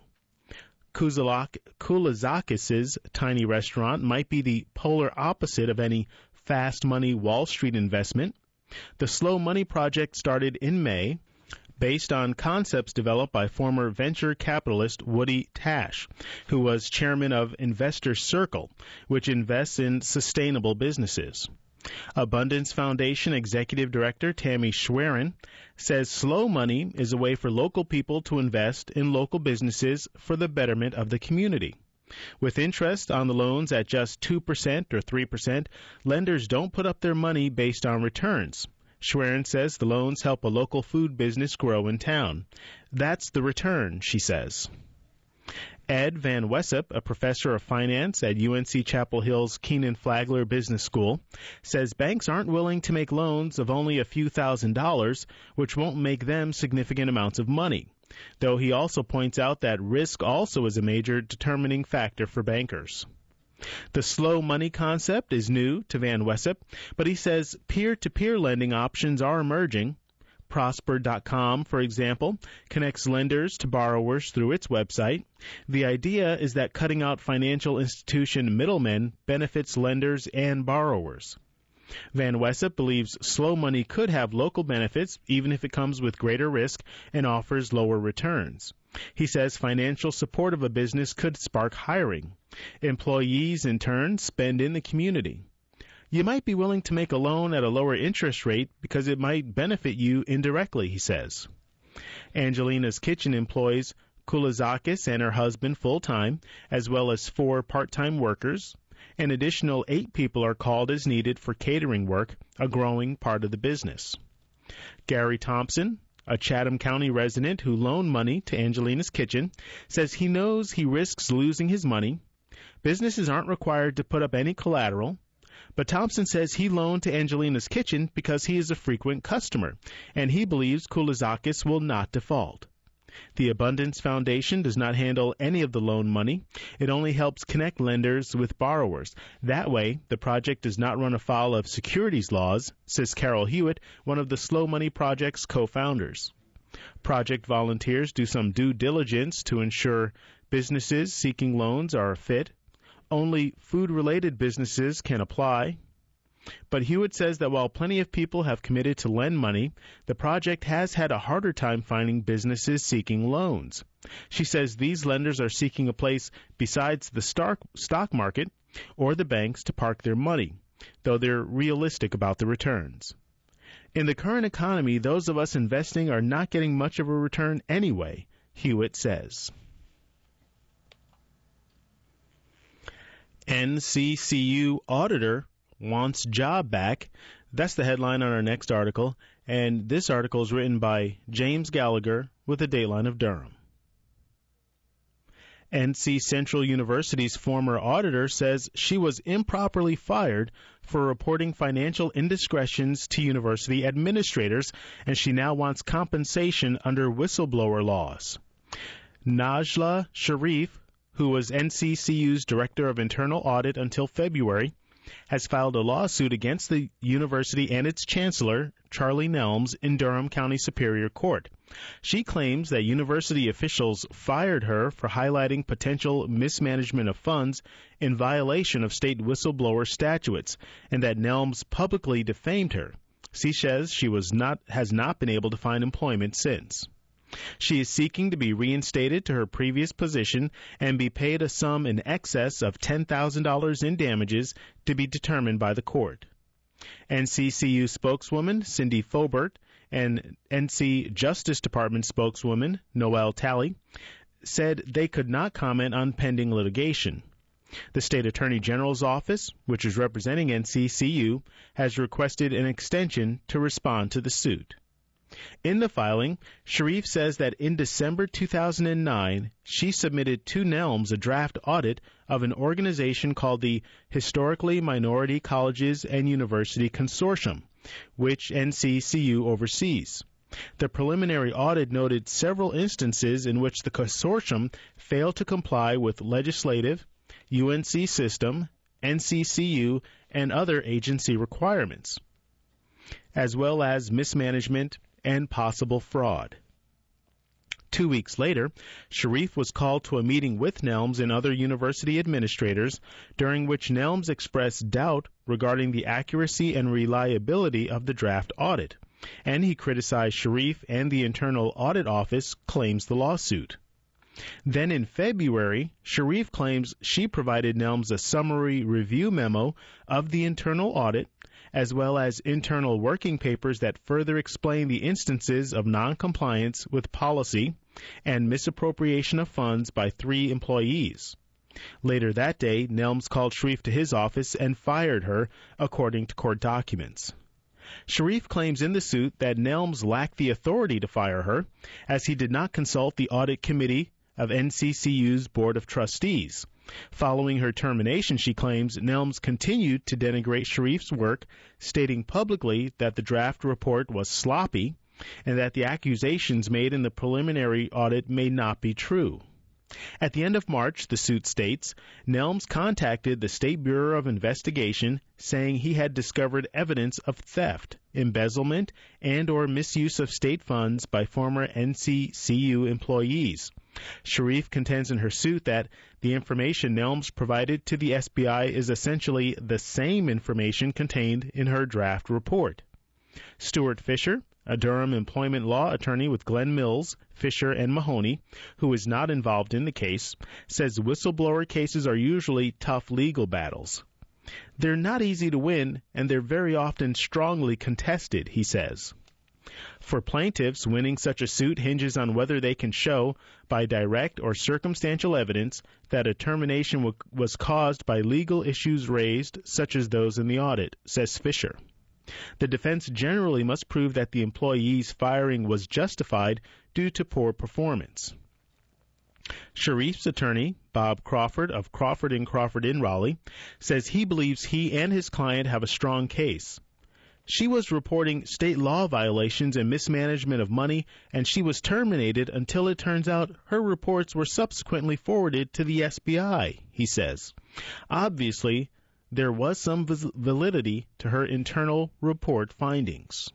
Koulazakis' tiny restaurant might be the polar opposite of any fast money Wall Street investment. The Slow Money Project started in May, based on concepts developed by former venture capitalist Woody Tash, who was chairman of Investor Circle, which invests in sustainable businesses. Abundance Foundation Executive Director Tammy Schwerin says slow money is a way for local people to invest in local businesses for the betterment of the community. With interest on the loans at just two percent or three percent, lenders don't put up their money based on returns. Schwerin says the loans help a local food business grow in town. That's the return, she says. Ed Van Wessep, a professor of finance at U N C Chapel Hill's Keenan Flagler Business School, says banks aren't willing to make loans of only a few thousand dollars, which won't make them significant amounts of money, though he also points out that risk also is a major determining factor for bankers. The slow money concept is new to Van Wessep, but he says peer-to-peer lending options are emerging. Prosper dot com, for example, connects lenders to borrowers through its website. The idea is that cutting out financial institution middlemen benefits lenders and borrowers. Van Wessep believes slow money could have local benefits, even if it comes with greater risk and offers lower returns. He says financial support of a business could spark hiring. Employees, in turn, spend in the community. You might be willing to make a loan at a lower interest rate because it might benefit you indirectly, he says. Angelina's Kitchen employs Koulizakis and her husband full-time, as well as four part-time workers. An additional eight people are called as needed for catering work, a growing part of the business. Gary Thompson, a Chatham County resident who loaned money to Angelina's Kitchen, says he knows he risks losing his money. Businesses aren't required to put up any collateral. But Thompson says he loaned to Angelina's Kitchen because he is a frequent customer, and he believes Koulizakis will not default. The Abundance Foundation does not handle any of the loan money. It only helps connect lenders with borrowers. That way, the project does not run afoul of securities laws, says Carol Hewitt, one of the Slow Money Project's co-founders. Project volunteers do some due diligence to ensure businesses seeking loans are a fit. Only food-related businesses can apply. But Hewitt says that while plenty of people have committed to lend money, the project has had a harder time finding businesses seeking loans. She says these lenders are seeking a place besides the stock market or the banks to park their money, though they're realistic about the returns. In the current economy, those of us investing are not getting much of a return anyway, Hewitt says. N C C U auditor wants job back. That's the headline on our next article, and this article is written by James Gallagher with the Dateline of Durham. N C Central University's former auditor says she was improperly fired for reporting financial indiscretions to university administrators, and she now wants compensation under whistleblower laws. Najla Sharif, who was N C C U's Director of Internal Audit until February, has filed a lawsuit against the university and its chancellor, Charlie Nelms, in Durham County Superior Court. She claims that university officials fired her for highlighting potential mismanagement of funds in violation of state whistleblower statutes, and that Nelms publicly defamed her. She says she was not has not been able to find employment since. She is seeking to be reinstated to her previous position and be paid a sum in excess of ten thousand dollars in damages to be determined by the court. N C C U spokeswoman Cindy Fobert and N C Justice Department spokeswoman Noelle Talley said they could not comment on pending litigation. The State Attorney General's office, which is representing N C C U, has requested an extension to respond to the suit. In the filing, Sharif says that in December two thousand nine, she submitted to Nelms a draft audit of an organization called the Historically Minority Colleges and University Consortium, which N C C U oversees. The preliminary audit noted several instances in which the consortium failed to comply with legislative, U N C system, N C C U, and other agency requirements, as well as mismanagement and possible fraud. Two weeks later, Sharif was called to a meeting with Nelms and other university administrators, during which Nelms expressed doubt regarding the accuracy and reliability of the draft audit. And he criticized Sharif and the Internal Audit Office claims the lawsuit. Then in February, Sharif claims she provided Nelms a summary review memo of the internal audit, as well as internal working papers that further explain the instances of noncompliance with policy and misappropriation of funds by three employees. Later that day, Nelms called Sharif to his office and fired her, according to court documents. Sharif claims in the suit that Nelms lacked the authority to fire her, as he did not consult the audit committee of N C C U's Board of Trustees. Following her termination, she claims Nelms continued to denigrate Sharif's work, stating publicly that the draft report was sloppy and that the accusations made in the preliminary audit may not be true. At the end of March, the suit states, Nelms contacted the State Bureau of Investigation saying he had discovered evidence of theft, embezzlement, and or misuse of state funds by former N C C U employees. Sharif contends in her suit that the information Nelms provided to the S B I is essentially the same information contained in her draft report. Stuart Fisher, a Durham employment law attorney with Glenn Mills, Fisher, and Mahoney, who is not involved in the case, says whistleblower cases are usually tough legal battles. They're not easy to win, and they're very often strongly contested, he says. For plaintiffs, winning such a suit hinges on whether they can show, by direct or circumstantial evidence, that a termination w- was caused by legal issues raised, such as those in the audit, says Fisher. The defense generally must prove that the employee's firing was justified due to poor performance. Sharif's attorney, Bob Crawford of Crawford and Crawford in Raleigh, says he believes he and his client have a strong case. She was reporting state law violations and mismanagement of money, and she was terminated until it turns out her reports were subsequently forwarded to the S B I, he says. Obviously, there was some validity to her internal report findings.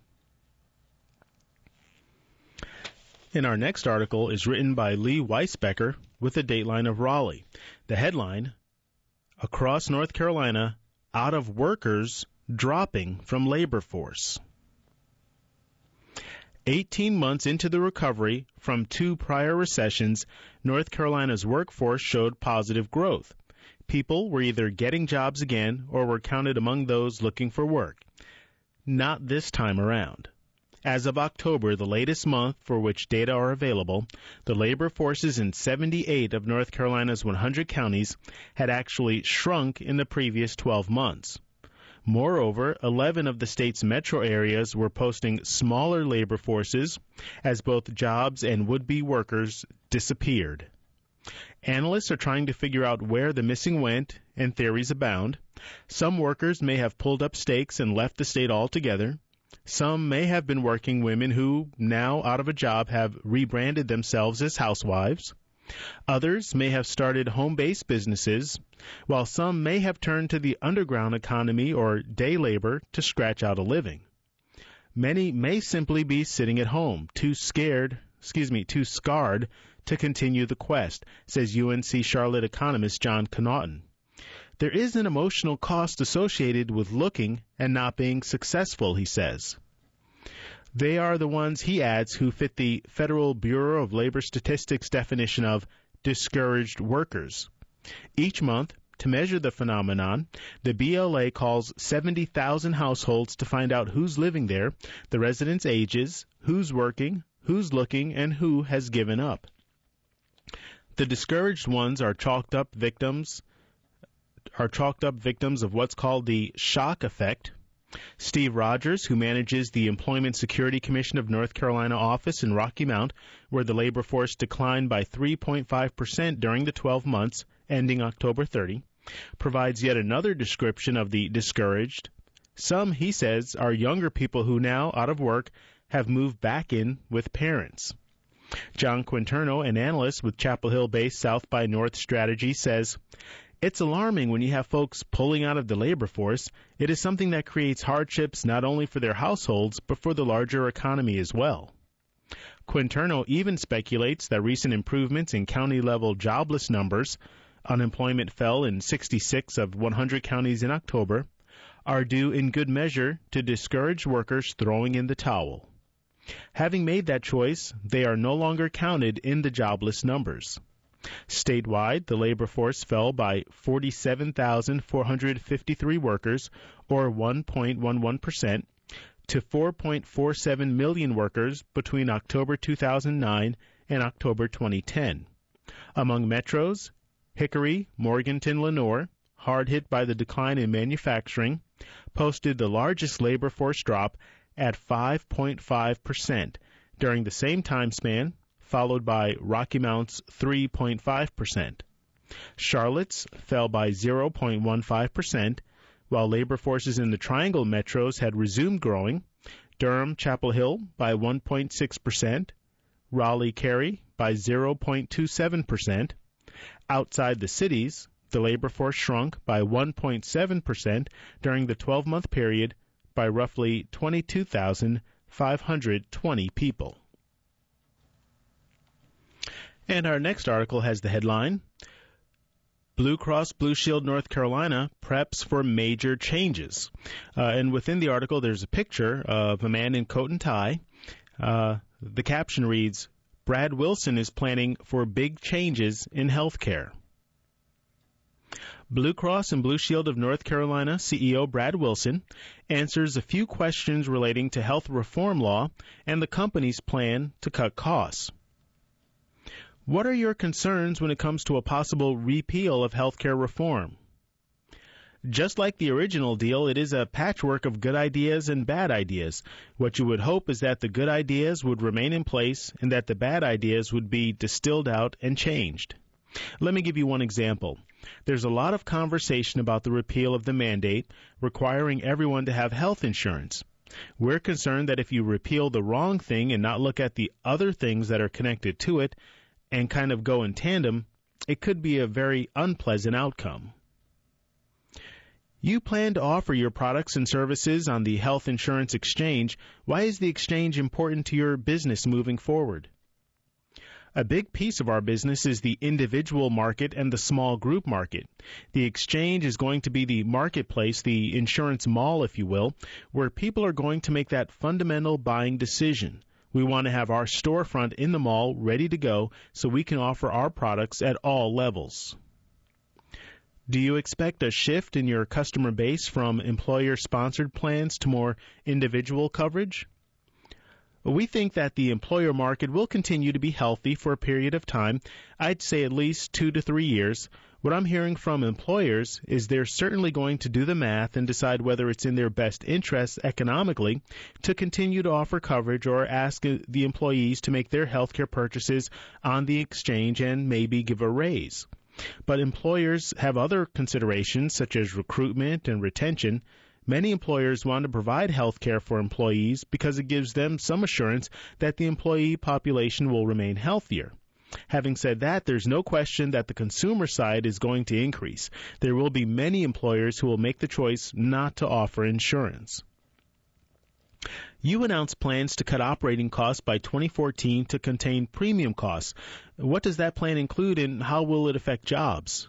And our next article is written by Lee Weisbecker with the Dateline of Raleigh. The headline, Across North Carolina, Out of Workers Dropping from Labor Force. Eighteen months into the recovery from two prior recessions, North Carolina's workforce showed positive growth. People were either getting jobs again or were counted among those looking for work. Not this time around. As of October, the latest month for which data are available, the labor forces in seventy-eight of North Carolina's one hundred counties had actually shrunk in the previous twelve months. Moreover, eleven of the state's metro areas were posting smaller labor forces as both jobs and would-be workers disappeared. Analysts are trying to figure out where the missing went, and theories abound. Some workers may have pulled up stakes and left the state altogether. Some may have been working women who, now out of a job, have rebranded themselves as housewives. Others may have started home-based businesses, while some may have turned to the underground economy or day labor to scratch out a living. Many may simply be sitting at home, too scared, excuse me, too scarred to continue the quest, says U N C Charlotte economist John Connaughton. There is an emotional cost associated with looking and not being successful, he says. They are the ones, he adds, who fit the Federal Bureau of Labor Statistics definition of discouraged workers. Each month, to measure the phenomenon, the B L A calls seventy thousand households to find out who's living there, the residents' ages, who's working, who's looking, and who has given up. The discouraged ones are chalked up victims are chalked up victims of what's called the shock effect. Steve Rogers, who manages the Employment Security Commission of North Carolina office in Rocky Mount, where the labor force declined by three point five percent during the twelve months ending October thirtieth, provides yet another description of the discouraged. Some, he says, are younger people who now, out of work, have moved back in with parents. John Quinterno, an analyst with Chapel Hill-based South by North Strategy, says, it's alarming when you have folks pulling out of the labor force. It is something that creates hardships not only for their households, but for the larger economy as well. Quinterno even speculates that recent improvements in county-level jobless numbers, unemployment fell in sixty-six of one hundred counties in October, are due in good measure to discouraged workers throwing in the towel. Having made that choice, they are no longer counted in the jobless numbers. Statewide, the labor force fell by forty-seven thousand four hundred fifty-three workers, or one point one one percent, to four point four seven million workers between October two thousand nine and October twenty ten. Among metros, Hickory, Morganton, Lenoir, hard hit by the decline in manufacturing, posted the largest labor force drop at five point five percent during the same time span, followed by Rocky Mount's three point five percent. Charlotte's fell by zero point one five percent, while labor forces in the Triangle metros had resumed growing. Durham, Chapel Hill by one point six percent, Raleigh, Cary by zero point two seven percent. Outside the cities, the labor force shrunk by one point seven percent during the twelve-month period by roughly twenty-two thousand five hundred twenty people. And our next article has the headline, Blue Cross Blue Shield North Carolina preps for major changes. Uh, and within the article, there's a picture of a man in coat and tie. Uh, the caption reads, Brad Wilson is planning for big changes in health care. Blue Cross and Blue Shield of North Carolina C E O Brad Wilson answers a few questions relating to health reform law and the company's plan to cut costs. What are your concerns when it comes to a possible repeal of health care reform? Just like the original deal, it is a patchwork of good ideas and bad ideas. What you would hope is that the good ideas would remain in place and that the bad ideas would be distilled out and changed. Let me give you one example. There's a lot of conversation about the repeal of the mandate requiring everyone to have health insurance. We're concerned that if you repeal the wrong thing and not look at the other things that are connected to it and kind of go in tandem, it could be a very unpleasant outcome. You plan to offer your products and services on the health insurance exchange. Why is the exchange important to your business moving forward? A big piece of our business is the individual market and the small group market. The exchange is going to be the marketplace, the insurance mall, if you will, where people are going to make that fundamental buying decision. We want to have our storefront in the mall ready to go so we can offer our products at all levels. Do you expect a shift in your customer base from employer-sponsored plans to more individual coverage? We think that the employer market will continue to be healthy for a period of time. I'd say at least two to three years. What I'm hearing from employers is they're certainly going to do the math and decide whether it's in their best interest economically to continue to offer coverage or ask the employees to make their health care purchases on the exchange and maybe give a raise. But employers have other considerations such as recruitment and retention. Many employers want to provide health care for employees because it gives them some assurance that the employee population will remain healthier. Having said that, there's no question that the consumer side is going to increase. There will be many employers who will make the choice not to offer insurance. You announced plans to cut operating costs by twenty fourteen to contain premium costs. What does that plan include and how will it affect jobs?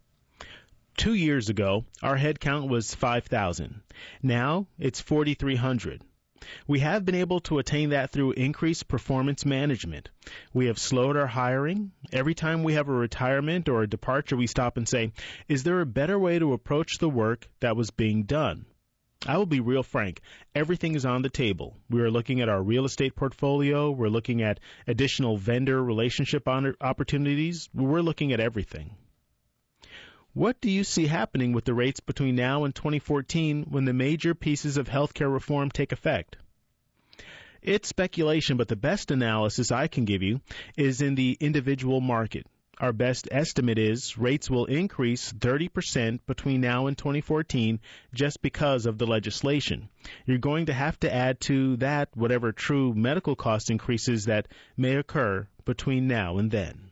Two years ago, our headcount was five thousand. Now, it's forty-three hundred. We have been able to attain that through increased performance management. We have slowed our hiring. Every time we have a retirement or a departure, we stop and say, is there a better way to approach the work that was being done? I will be real frank. Everything is on the table. We are looking at our real estate portfolio. We're looking at additional vendor relationship opportunities. We're looking at everything. What do you see happening with the rates between now and twenty fourteen when the major pieces of healthcare reform take effect? It's speculation, but the best analysis I can give you is in the individual market. Our best estimate is rates will increase thirty percent between now and twenty fourteen just because of the legislation. You're going to have to add to that whatever true medical cost increases that may occur between now and then.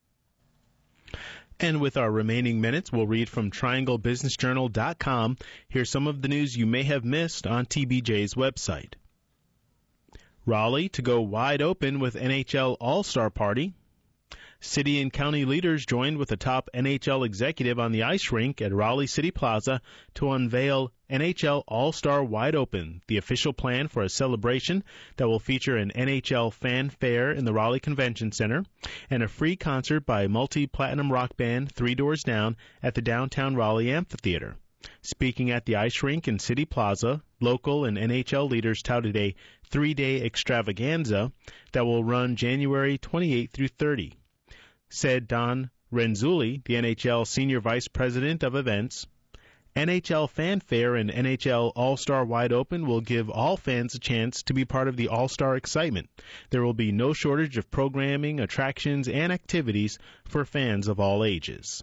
And with our remaining minutes, we'll read from triangle business journal dot com. Here's some of the news you may have missed on T B J's website. Raleigh to go wide open with N H L All-Star Party. City and county leaders joined with a top N H L executive on the ice rink at Raleigh City Plaza to unveil N H L All-Star Wide Open, the official plan for a celebration that will feature an N H L fan fair in the Raleigh Convention Center and a free concert by multi-platinum rock band Three Doors Down at the downtown Raleigh Amphitheater. Speaking at the ice rink in City Plaza, local and N H L leaders touted a three-day extravaganza that will run January twenty-eighth through thirtieth. Said Don Renzulli, the N H L Senior Vice President of Events, N H L Fanfare and N H L All-Star Wide Open will give all fans a chance to be part of the All-Star excitement. There will be no shortage of programming, attractions, and activities for fans of all ages.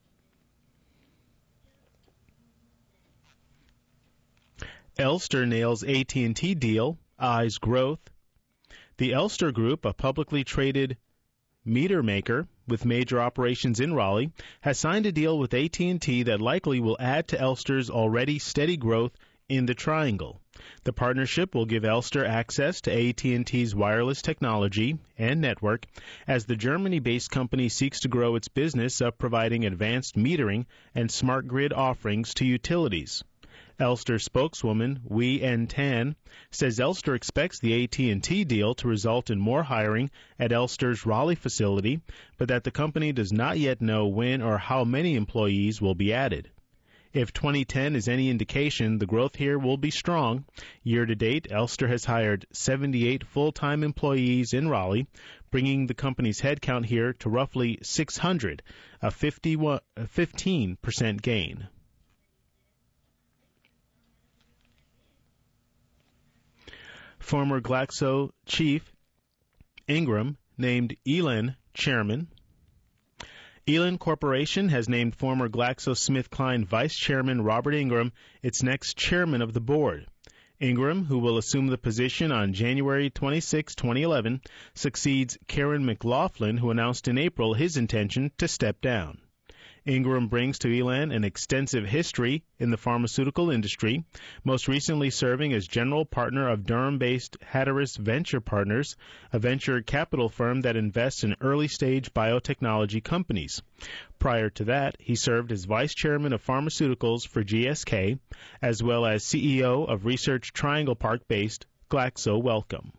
Elster nails A T and T deal, eyes growth. The Elster Group, a publicly traded meter maker with major operations in Raleigh, has signed a deal with A T and T that likely will add to Elster's already steady growth in the Triangle. The partnership will give Elster access to A T and T's wireless technology and network as the Germany-based company seeks to grow its business of providing advanced metering and smart grid offerings to utilities. Elster spokeswoman Wee En Tan says Elster expects the A T and T deal to result in more hiring at Elster's Raleigh facility, but that the company does not yet know when or how many employees will be added. If twenty ten is any indication, the growth here will be strong. Year to date, Elster has hired seventy-eight full-time employees in Raleigh, bringing the company's headcount here to roughly six hundred, a fifteen percent gain. Former Glaxo chief Ingram named Elan chairman. Elan Corporation has named former GlaxoSmithKline vice chairman Robert Ingram its next chairman of the board. Ingram, who will assume the position on January twenty-sixth, twenty eleven, succeeds Karen McLaughlin, who announced in April his intention to step down. Ingram brings to Elan an extensive history in the pharmaceutical industry, most recently serving as general partner of Durham-based Hatteras Venture Partners, a venture capital firm that invests in early-stage biotechnology companies. Prior to that, he served as vice chairman of pharmaceuticals for G S K, as well as C E O of Research Triangle Park-based Glaxo Wellcome.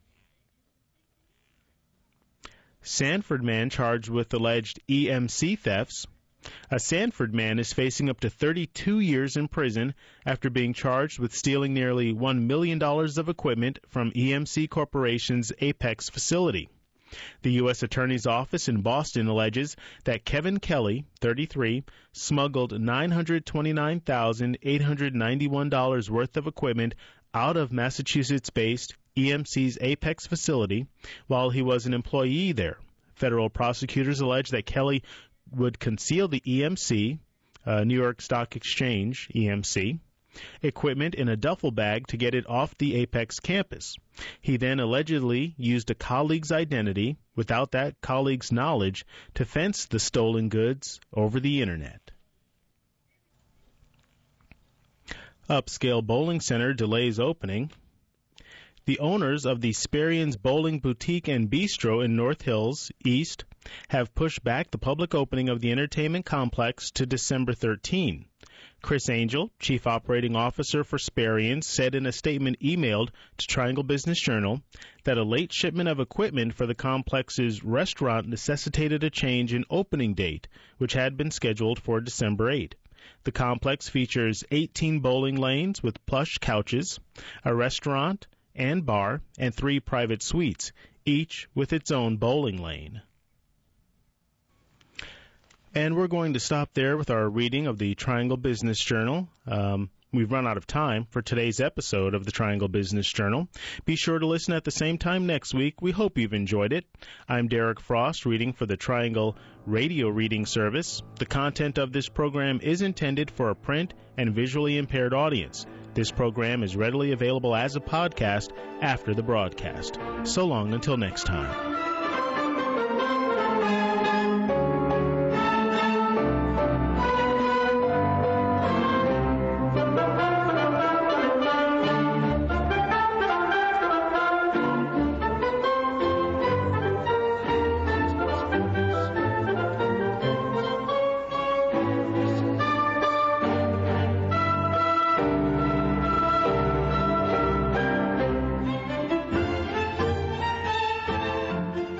Sanford man charged with alleged E M C thefts. A Sanford man is facing up to thirty-two years in prison after being charged with stealing nearly one million dollars of equipment from E M C Corporation's Apex facility. The U S Attorney's Office in Boston alleges that Kevin Kelly, thirty-three, smuggled nine hundred twenty-nine thousand eight hundred ninety-one dollars worth of equipment out of Massachusetts-based E M C's Apex facility while he was an employee there. Federal prosecutors allege that Kelly would conceal the E M C, uh, New York Stock Exchange, E M C, equipment in a duffel bag to get it off the Apex campus. He then allegedly used a colleague's identity, without that colleague's knowledge, to fence the stolen goods over the Internet. Upscale bowling center delays opening. The owners of the Sperian's Bowling Boutique and Bistro in North Hills, East, have pushed back the public opening of the entertainment complex to December thirteenth. Chris Angel, Chief Operating Officer for Sperian's, said in a statement emailed to Triangle Business Journal that a late shipment of equipment for the complex's restaurant necessitated a change in opening date, which had been scheduled for December eighth. The complex features eighteen bowling lanes with plush couches, a restaurant and bar, and three private suites, each with its own bowling lane. And we're going to stop there with our reading of the Triangle Business Journal. Um, we've run out of time for today's episode of the Triangle Business Journal. Be sure to listen at the same time next week. We hope you've enjoyed it. I'm Derek Frost, reading for the Triangle Radio Reading Service. The content of this program is intended for a print and visually impaired audience. This program is readily available as a podcast after the broadcast. So long until next time.